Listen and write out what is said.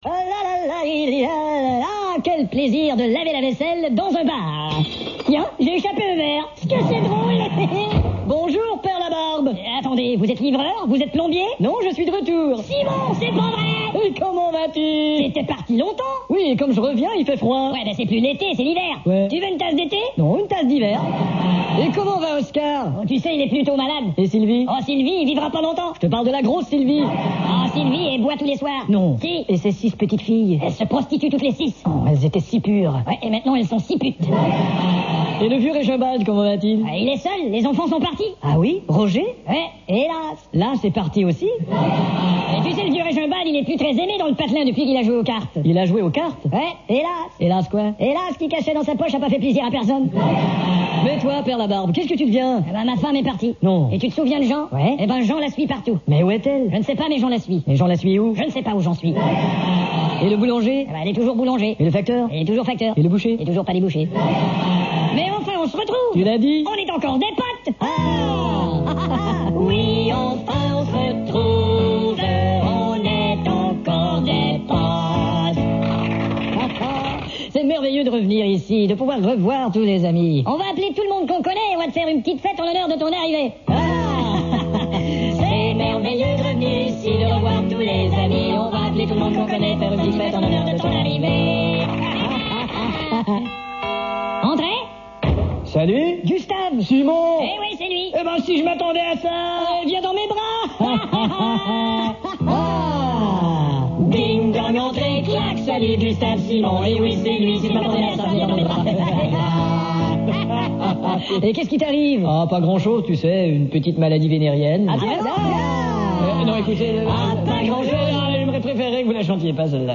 Ah là là là, ah, quel plaisir de laver la vaisselle dans un bar. Tiens, j'ai échappé un verre. Ce que c'est drôle. Bonjour, Père Labarbe. Attendez, vous êtes livreur? Vous êtes plombier? Non, je suis de retour. Simon, c'est pas vrai. Et comment vas-tu? T'étais parti longtemps? Oui, et comme je reviens, il fait froid. Ouais, ben c'est plus l'été, c'est l'hiver. Ouais. Tu veux une tasse d'été? Non, une tasse d'hiver. Et comment va Oscar? Oh, tu sais, il est plutôt malade. Et Sylvie? Oh, Sylvie, il vivra pas longtemps. Je te parle de la grosse Sylvie. Oh, Sylvie, elle boit tous les soirs. Non. Si. Et ses 6 petites filles? Elles se prostituent toutes les 6. Oh, elles étaient si pures. Ouais, et maintenant elles sont si putes. Et le vieux Régimbald, comment va-t-il? Il est seul, les enfants sont partis. Ah oui? Roger? Ouais, hélas. Là, c'est parti aussi. Et tu sais, le vieux Régimbald, il est plus très aimé dans le patelin depuis qu'il a joué aux cartes. Il a joué aux cartes? Ouais, hélas. Hélas quoi? Hélas, ce qu'il cachait dans sa poche a pas fait plaisir à personne. Mais toi, Père Labarbe, qu'est-ce que tu deviens? Eh ben, ma femme est partie. Non. Et tu te souviens de Jean? Ouais. Eh ben, Jean la suit partout. Mais où est-elle? Je ne sais pas, mais Jean la suit. Et Jean la suit où? Je ne sais pas où j'en suis. Et le boulanger? Eh ben, elle est toujours boulanger. Et le facteur? Il est toujours facteur. Et le boucher? Il est toujours pas des bouchers. Mais enfin, on se retrouve. Tu l'as dit? On est encore des potes. Ah oui, enfin, on se retrouve. On est encore des potes. C'est merveilleux de revenir ici, de pouvoir revoir tous les amis. On va appeler tout le monde qu'on connaît et on va te faire une petite fête en l'honneur de ton arrivée. C'est merveilleux de revenir ici, de revoir tous les amis. On va appeler tout le monde qu'on connaît, faire une petite fête en l'honneur de ton arrivée. Entrez. Salut. Gustave. Simon. Eh oui, c'est lui. Eh ben, si je m'attendais à ça. Viens dans mes bras. Ding dong, entrez, clac, salut Gustave Simon. Eh oui, c'est lui, si je m'attendais à ça, viens dans mes bras. Et qu'est-ce qui t'arrive? Ah, pas grand-chose, tu sais, une petite maladie vénérienne. Ah, non, écoutez... pas grand-chose. J'aimerais préférer que vous la chantiez pas, celle-là.